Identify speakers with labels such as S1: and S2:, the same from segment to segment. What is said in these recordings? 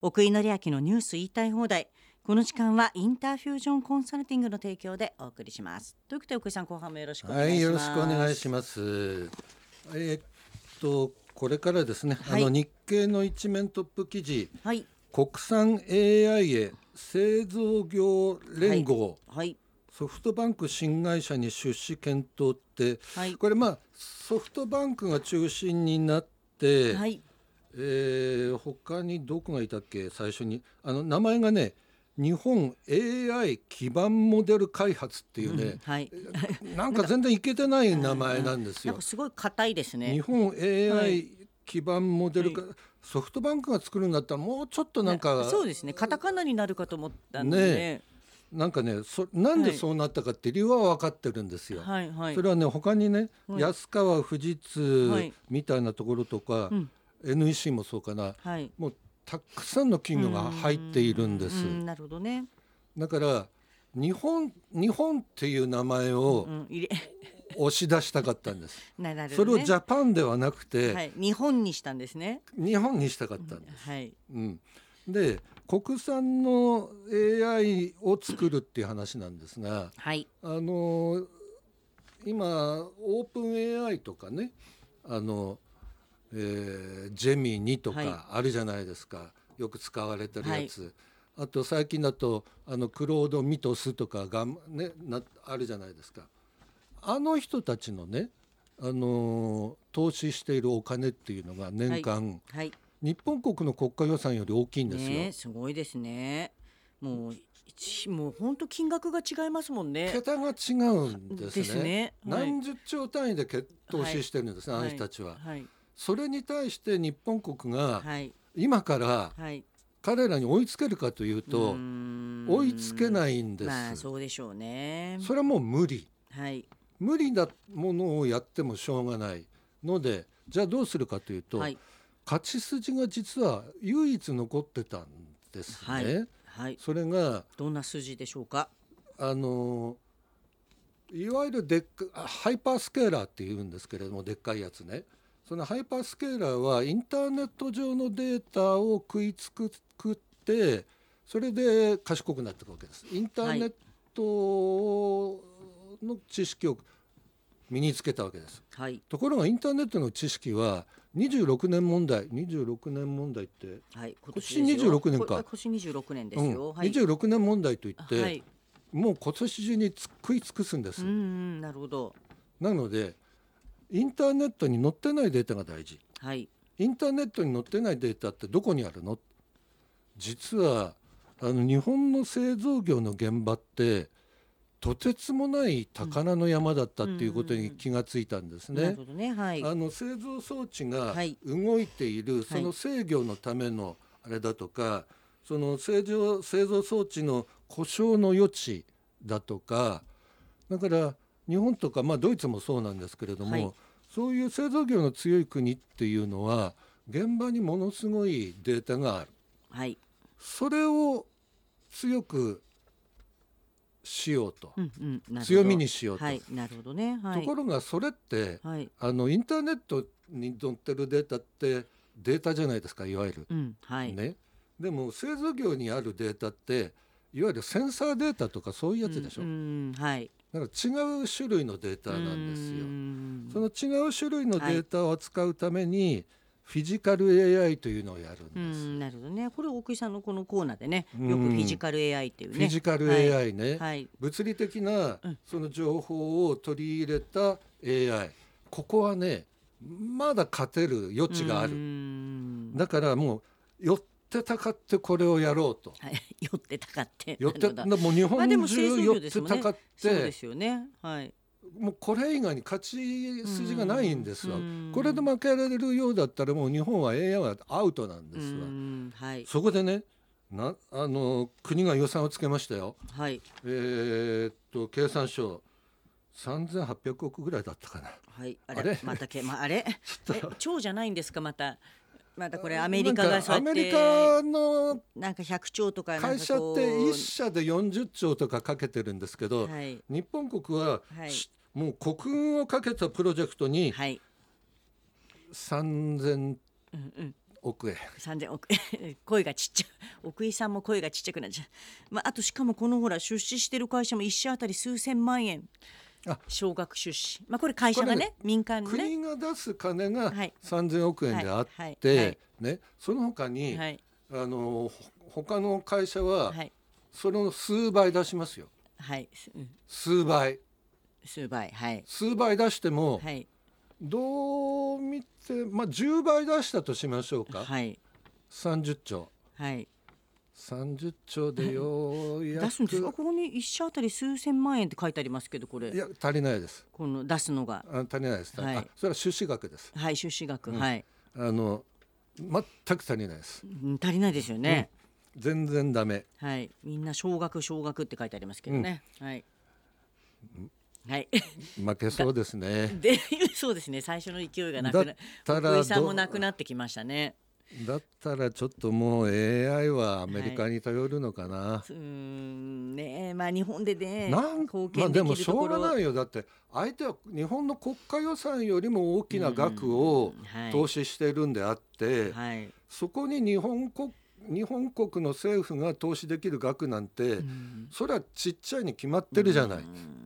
S1: 奥井紀明のニュース言いたい放題。この時間はインターフュージョンコンサルティングの提供でお送りします。ということで奥井さん、後半もよろしくお願いします。
S2: はい、よろしくお願いします。これからですね、
S1: はい、
S2: 日経の一面トップ記事、
S1: はい、
S2: 国産 AI へ製造業連合、
S1: はい、
S2: ソフトバンク新会社に出資検討って、
S1: はい、
S2: これソフトバンクが中心になって、
S1: はい、
S2: 他にどこがいたっけ、最初に名前がね、日本 AI 基盤モデル開発っていうね、
S1: はい、
S2: なんか全然いけてない名前なんですよ。
S1: なんかすごい硬いですね。
S2: 日本
S1: は
S2: AI
S1: い
S2: 基盤モデル化、ソフトバンクが作るんだったらもうちょっとなんか、
S1: そうですね、カタカナになるかと思ったのでね。
S2: なんかね、なんでそうなったかって理由は分かってるんですよ。
S1: はいはい、
S2: それはね、他にね、
S1: はい、
S2: 安川富士通
S1: はい、
S2: みたいなところとか、NEC もそうかな、
S1: はい、
S2: もうたくさんの企業が入っているんです。
S1: なるほどね。
S2: だから日本っていう名前を押し出したかったんです。
S1: なるほどね。
S2: それをジャパンではなくて、
S1: はい、日本にしたんですね。
S2: 日本にしたかったんです。
S1: はい、
S2: で、国産の AI を作るっていう話なんですが、
S1: はい、
S2: 今オープン AI とかね、ジェミニとかあるじゃないですか、よく使われてるやつ、はい、あと最近だとクロードミトスとかが、ね、あるじゃないですか。あの人たちのね、投資しているお金っていうのが年間、
S1: はいはい、
S2: 日本国の国家予算より大きいんですよ、
S1: ね、すごいですね。もう本当金額が違いますもんね。
S2: 桁が違うんですね。
S1: はい、
S2: 何十兆単位で投資してるんですね、はい、あの人たちは、はい、それに対して日本国が今から彼らに追いつけるかというと、追いつけないんです。
S1: そうでしょうね。
S2: それはもう無理、
S1: はい、
S2: 無理なものをやってもしょうがないので、じゃあどうするかというと、はい、勝ち筋が実は唯一残ってたんですね、はいはい、それが
S1: どんな筋でしょうか。
S2: いわゆるハイパースケーラーっていうんですけれども、でっかいやつね。そのハイパースケーラーはインターネット上のデータを食いつくってそれで賢くなっていくわけです。インターネットの知識を身につけたわけです、はい、ところがインターネットの知識は26年問題って、はい、今年26年か、
S1: 今年26年ですよ、
S2: はい、26年問題といって、はい、もう今年中に食い尽くすんです。
S1: なるほど。
S2: なのでインターネットに載ってないデータが大事、はい、インターネットに載ってないデータってどこにあるの？実は日本の製造業の現場ってとてつもない宝の山だったっていうことに気がついたんですね。
S1: なるほどね、はい、
S2: 製造装置が動いている、はい、その制御のためのあれだとか、はい、その製造装置の故障の余地だとか、だから日本とか、ドイツもそうなんですけれども、はい、そういう製造業の強い国っていうのは現場にものすごいデータがある、はい、それを強くしようと、強みにしようと、
S1: はい、なるほどね、はい、
S2: ところがそれって、はい、インターネットに載ってるデータってデータじゃないですか、いわゆる、はいね、でも製造業にあるデータっていわゆるセンサーデータとかそういうやつでしょ、はい、だから違う種類のデータなんですよ。その違う種類のデータを扱うために、はい、フィジカル AI というのをやるんです。
S1: なるほどね。これ奥井さんのこのコーナーでね、よくフィジカル AI っていうね、
S2: フィジカル AI ね、
S1: はい、
S2: 物理的なその情報を取り入れた AI、ここはねまだ勝てる余地がある。だからもう寄ってたかってこれをやろうと、
S1: はい、寄ってたかって
S2: もう日本中寄ってたかって、
S1: そうですよね、はい、
S2: もうこれ以外に勝ち筋がないんですわ。これで負けられるようだったらもう日本は AI はアウトなんですわ、はい、そこでね国が予算をつけましたよ、はい、経産省3800億ぐらいだったかな、
S1: はい、あれまたあれ超じゃないんですか。またこれアメリカがそうやって
S2: アメリカの
S1: なんか100兆とか
S2: 会社って1社で40兆とかかけてるんですけど、はい、日本国は、はい、もう国運をかけたプロジェクトに3000億円、
S1: 3000億声がちっちゃい奥井さんも声がちっちゃくなっちゃう、あとしかもこのほら出資してる会社も1社あたり数千万円少額出資、これ会社がね民間のね
S2: 国が出す金が
S1: はい
S2: 3000億円であっ
S1: はい
S2: て、ね、その他に、
S1: はい
S2: 他の会社は
S1: はい
S2: その数倍出しますよ。
S1: はい
S2: 数倍
S1: はい
S2: 数倍出しても、
S1: はい
S2: どう見て、10倍出したとしましょうか、
S1: はい
S2: 30兆
S1: はい
S2: 30兆でようやく
S1: 出すんですか。ここに1社あたり数千万円って書いてありますけど、これ
S2: いや足りないです。
S1: この出すのが
S2: 足りないです、
S1: はい
S2: それは出資額です。
S1: はい出資額、
S2: 全く足りないです、
S1: 足りないですよね、
S2: 全然ダメ。
S1: はいみんな少額って書いてありますけどね、はいはい
S2: 負けそうですね。
S1: でそうですね、最初の勢いがなくな
S2: だったら
S1: 奥井さんもなくなってきましたね。
S2: だったらちょっともう AI はアメリカに頼るのかな、
S1: ね日本でね貢献
S2: で
S1: できるところ、
S2: もしょうがないよ。だって相手は日本の国家予算よりも大きな額を投資しているんであって、そこに日本国の政府が投資できる額なんて、それはちっちゃいに決まってるじゃない。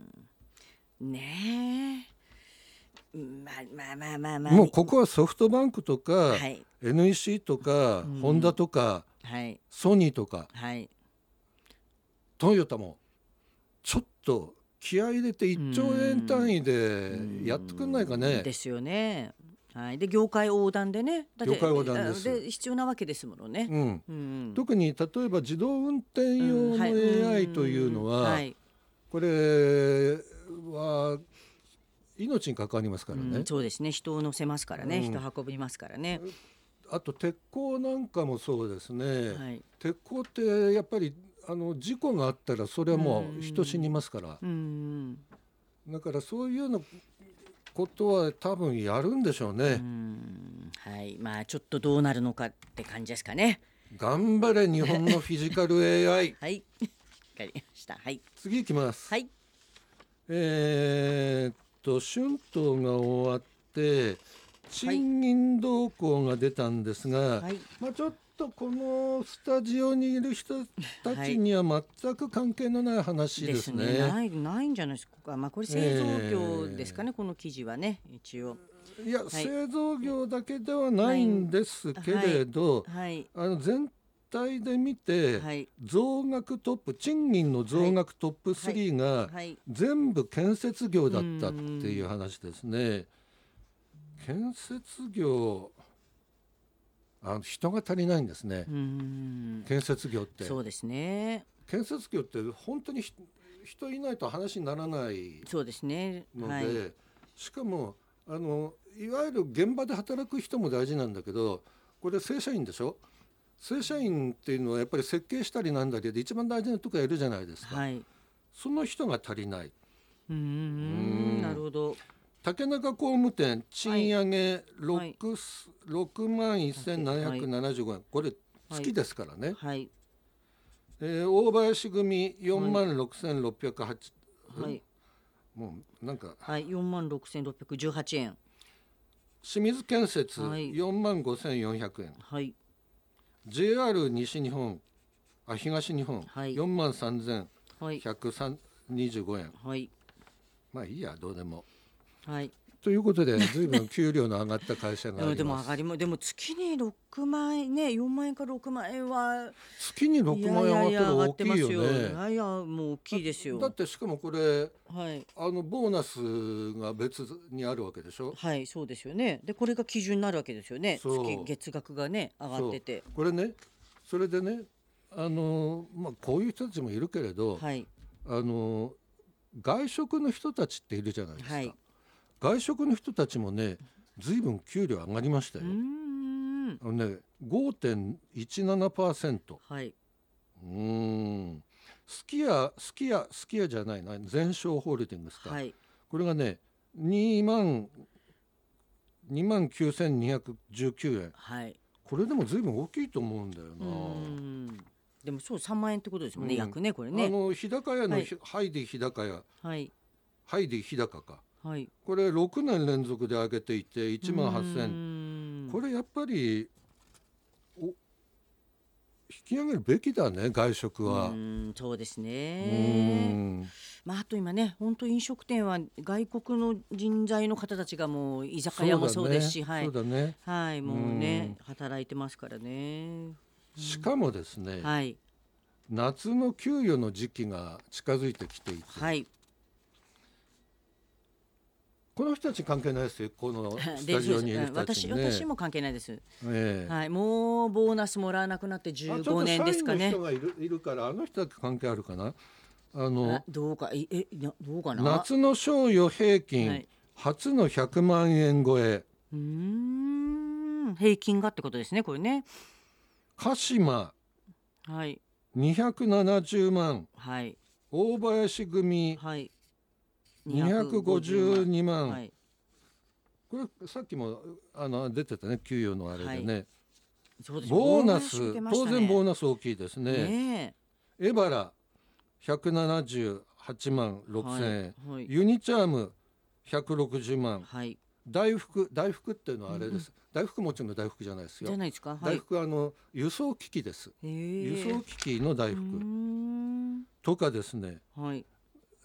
S1: ねえ、
S2: もうここはソフトバンクとか、
S1: はい、
S2: NEC とか、ホンダとか、ソニーとか、トヨタもちょっと気合い入れて1兆円単位でやってくんないかね。
S1: ですよね。で業界横断でね、だって
S2: 業界横断です。
S1: で必要なわけですものね、
S2: 特に例えば自動運転用の AI というのは、これは命に関わりますからね、
S1: そうですね、人を乗せますからね、人運びますからね。
S2: あと鉄鋼なんかもそうですね、鉄鋼ってやっぱり事故があったらそれはもう人死にますから、だからそういうのことは多分やるんでしょうね。
S1: ちょっとどうなるのかって感じですかね。
S2: 頑張れ日本のフィジカル AI
S1: はいわかりました。
S2: 次いきます。
S1: はい、
S2: 春闘が終わって賃金動向が出たんですが、ちょっとこのスタジオにいる人たちには全く関係のない話ですね。
S1: ないんじゃないですか。これ製造業ですかね、この記事はね一応。
S2: いや、製造業だけではないんですけれど、全体で見て、増額トップ、賃金の増額トップ3が全部建設業だったっていう話ですね。建設業人が足りないんですね。建設業って。
S1: そうですね。
S2: 建設業って本当に人いないと話にならないので、
S1: そうですね、
S2: しかもいわゆる現場で働く人も大事なんだけど、これ正社員でしょ。正社員っていうのはやっぱり設計したりなんだりで一番大事なとこやるじゃないですか、その人が足りない。
S1: なるほど。
S2: 竹中工務店賃上げ 6万1775円、これ月ですからね、大林組4万6608円、もうなんか、
S1: 4万6618円、
S2: 清水建設4万5400円、JR 西日本東日本4万3125円、まあいいやどうでも。ということで随分給料の上がった会社があります。
S1: でも月に6万円ね、4万円から6万円は
S2: 月に6万円上がったら大きいよね。
S1: もう大きいですよ。
S2: だってしかもこれ、ボーナスが別にあるわけでしょ。
S1: そうですよね。でこれが基準になるわけですよね。月額がね上がってて、
S2: これね、それでね、こういう人たちもいるけれど、外食の人たちっているじゃないですか、外食の人たちもね随分給料上がりましたよ。5.17%、すき家じゃないな、全商ホールディングスか、これがね2万9219円、これでも随分大きいと思うんだよな。
S1: でもそう3万円ってことですもんね、約ね、これね。
S2: 日高屋のハイディ日高屋、ハイディ日高か、これ6年連続で上げていて1万8000円、これやっぱりき上げるべきだね、外食は。
S1: そうですね。あと今ね、本当飲食店は外国の人材の方たちがもう居酒屋もそうですし、はい、
S2: そうだね、
S1: はい、もうね働いてますからね。
S2: しかもですね、
S1: はい、
S2: 夏の給与の時期が近づいてきていて、
S1: はい、
S2: この人たち関係ないですよ、このスタジオにいる人たちにね。
S1: 私も関係ないです、はい、もうボーナスもらわなくなって15年ですかね。
S2: ちょっと社員の人がいるから、あの人だけ関係あるかな。
S1: どうかな。
S2: 夏の賞与平均、はい、初の100万円超え。
S1: 平均がってことですね、これね。
S2: 鹿島、
S1: はい、
S2: 270万、
S1: はい、
S2: 大林組、
S1: はい、
S2: 252万、
S1: はい、
S2: これさっきも出てたね、給与のあれでね、はい、
S1: そうです。
S2: ボーナス、当然ボーナス大きいですね。エバラ178万6千円、はい、ユニチャーム160万、はい、大福っていうのはあれです、大福餅の大福じゃないですよ。
S1: じゃないですか、はい、
S2: 大福は輸送機器です。輸送機器の大福とかですね、はい、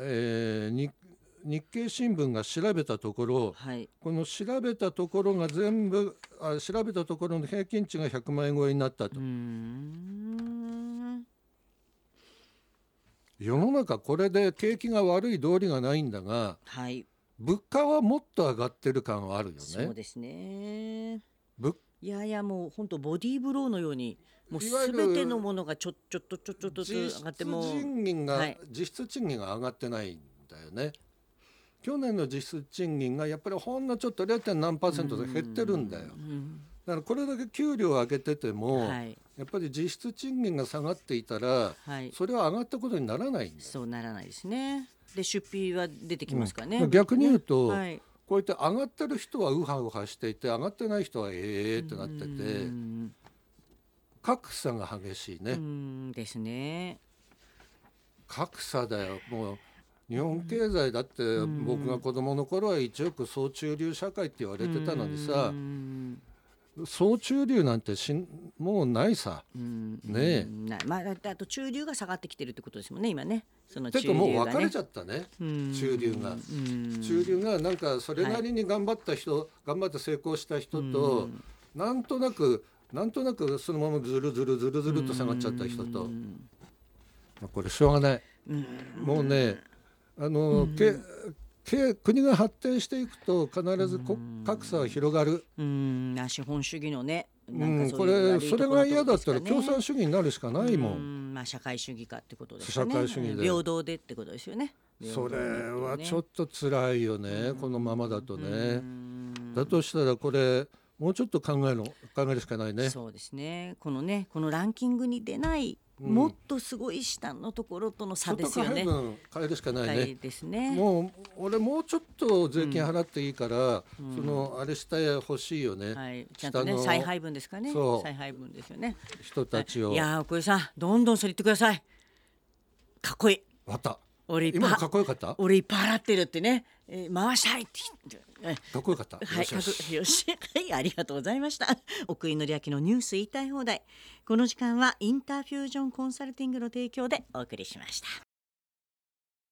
S2: 日経新聞が調べたところ、はい、この調べたところが全部調べたところの平均値が100万円超えになったと。世の中これで景気が悪い道理がないんだが、はい、物価はもっと上がってる感はあるよね。
S1: そうですね。いやもう本当ボディーブローのように、もう全てのものがちょっと上がっても、
S2: 実質賃金が上がってないんだよね。去年の実質賃金がやっぱりほんのちょっと 0. 何%で減ってるんだよ。だからこれだけ給料を上げてても、はい、やっぱり実質賃金が下がっていたら、はい、それは上がったことにならないんだよ。
S1: そうならないですね。で出費は出てきますからね、
S2: 逆に言うと、
S1: はい、
S2: こうやって上がってる人はウハウハしていて、上がってない人はってなってて、格差が激しいね。
S1: ですね。
S2: 格差だよ。もう日本経済だって僕が子供の頃は一億総中流社会って言われてたのにさ、総中流なんてもうないさ、ねえ。
S1: あと中流が下がってきてるってことですもんね、今ね。その
S2: 中流がね、もう分かれちゃったね、中流がなんかそれなりに頑張った人、はい、頑張って成功した人と、なんとなくそのままずるずると下がっちゃった人と、これしょうがない。もうね、国が発展していくと必ず格差は広がる。
S1: 資本主義のね、
S2: なんかそういう悪いところとかですかね。それが嫌だったら共産主義になるしかないもん。
S1: 社会主義かってことですかね。
S2: 社会主義で
S1: 平等でってことですよね。
S2: それはちょっと辛いよね、このままだとね。だとしたらこれもうちょっと考えるしかないね。
S1: そうですね。このランキングに出ない、もっとすごい下のところとの差ですよね。
S2: 変えるしかないね。
S1: ですね。
S2: もう俺もうちょっと税金払っていいから、そのあれしてほしいよね。
S1: はい、ちゃんとね、再配分ですかね。再配分ですよね。
S2: 人たちを。
S1: いや、小井さん、どんどんそれ言ってください。かっこいい。
S2: わた。
S1: 今
S2: かっこよかった。
S1: 俺いっぱい払ってるってね、回したいって
S2: かっこよかった。
S1: はい、よしはい、ありがとうございました。奥井紀明のニュース言いたい放題。この時間はインターフュージョンコンサルティングの提供でお送りしました。